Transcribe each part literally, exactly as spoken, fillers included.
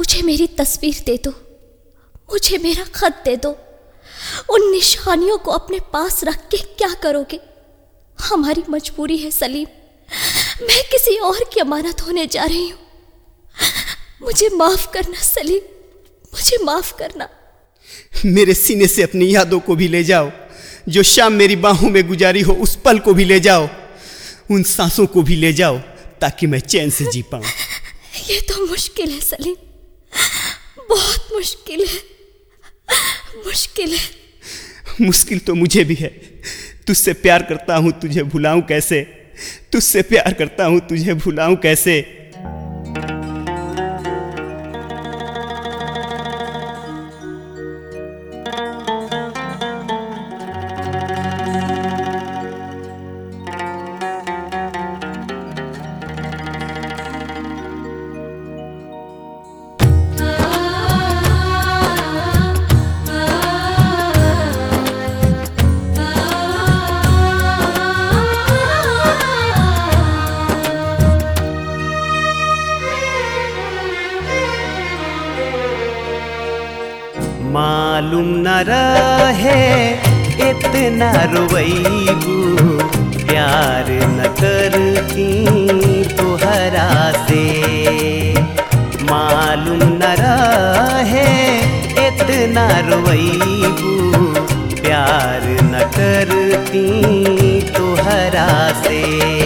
मुझे मेरी तस्वीर दे दो, मुझे मेरा खत दे दो। उन निशानियों को अपने पास रख के क्या करोगे? हमारी मजबूरी है सलीम, मैं किसी और की अमानत होने जा रही हूँ। मुझे माफ करना सलीम, मुझे माफ करना। मेरे सीने से अपनी यादों को भी ले जाओ, जो शाम मेरी बाहों में गुजारी हो उस पल को भी ले जाओ, उन सांसों को भी ले जाओ, ताकि मैं चैन से जी पाऊं। ये तो मुश्किल है सलीम, बहुत मुश्किल है, मुश्किल है। मुश्किल तो मुझे भी है। तुझसे प्यार करता हूँ, तुझे भुलाऊं कैसे? तुझसे प्यार करता हूँ, तुझे भुलाऊं कैसे? मालूम न रहे इतना रोवैबू, प्यार न करती तोहरा से। मालूम न रहे इतना रोवैबू, प्यार न करती तोहरा से।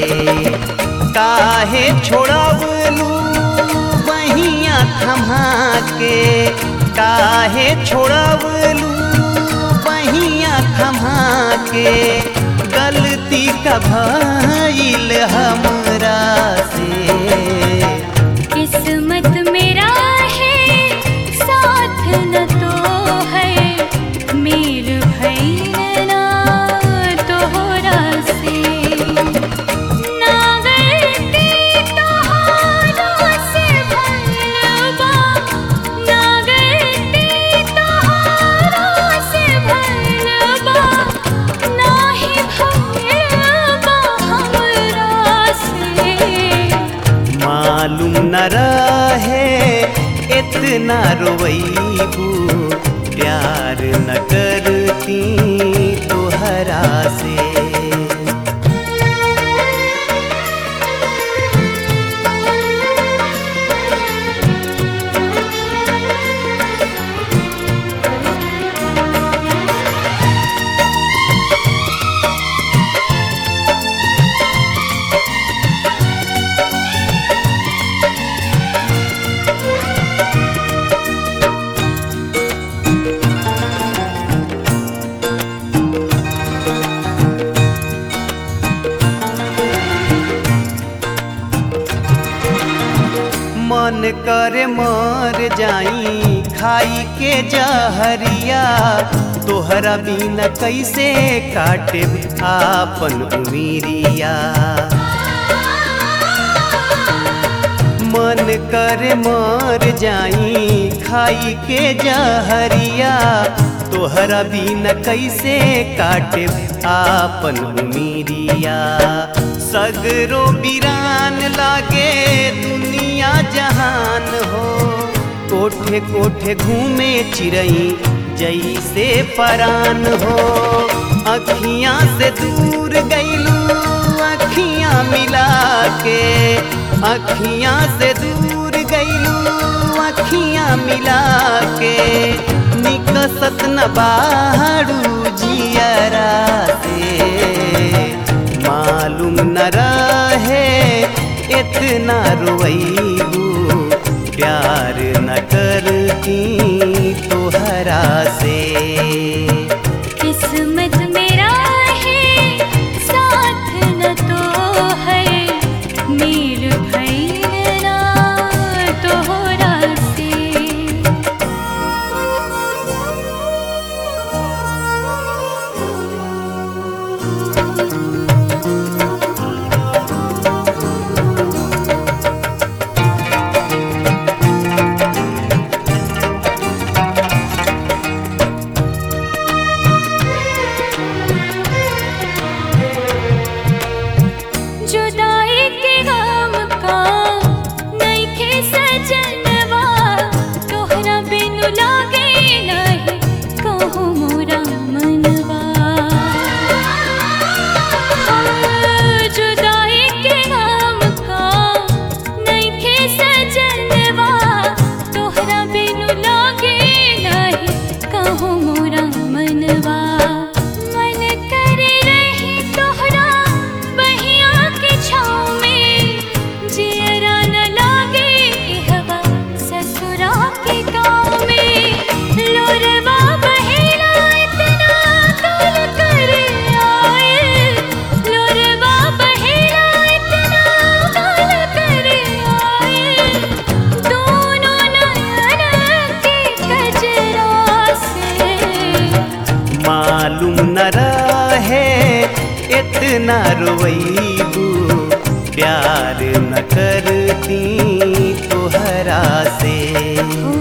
काहे छोड़वलू बहिया थमा के, काहे छोड़वलू बहिया थमा के। गलती का भइल हमरा से। किस्मत मेरा है साथ न तो है, मेल भइल ना तोहरा से। ना गलती तोहरा से भइल बा, ना गलती तोहरा से भइल बा, ना ही भइल बा हमरा से। मालूम न रहे इतना रोवैबू, प्यार न करती तोहरा से। मन करे मर जाई खाई के जहरिया, तोहरा बिना कैसे काटे आपन उमिरिया। मन करे मर जाई खाई के जहरिया, तोहरा बिना कैसे काटे आपन उमिरिया। सगरो वीरान लागे दुनिया जहान हो, कोठे कोठे घूमे चिरई जैसे परान हो। अखियाँ से दूर गईलू अखियाँ मिला के, अखियाँ से दूर गईलू अखियाँ मिला के। निकसत न बाड़ू जियरा से। मालूम न रहे इतना रोवैबू, प्यार न करती तोहरा से। किस्मत मेरा है साथ न तो है, मेल भइल ना तोहरा से। ना रोवैबू प्यार न करती तोहरा से।